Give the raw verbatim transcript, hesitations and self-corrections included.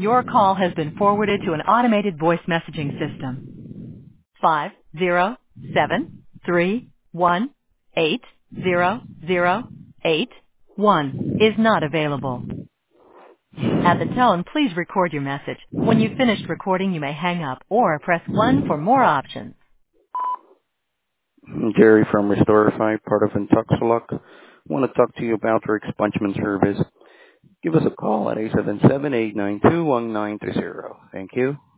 Your call has been forwarded to an automated voice messaging system. Five zero seven three one eight zero zero eight one is not available. At the tone, please record your message. When you've finished recording, you may hang up or press one for more options. Jerry from Restorify, part of Intuxalock. Want to talk to you about our expungement service. Give us a call at eight seven seven, eight nine two, one nine two zero. Thank you.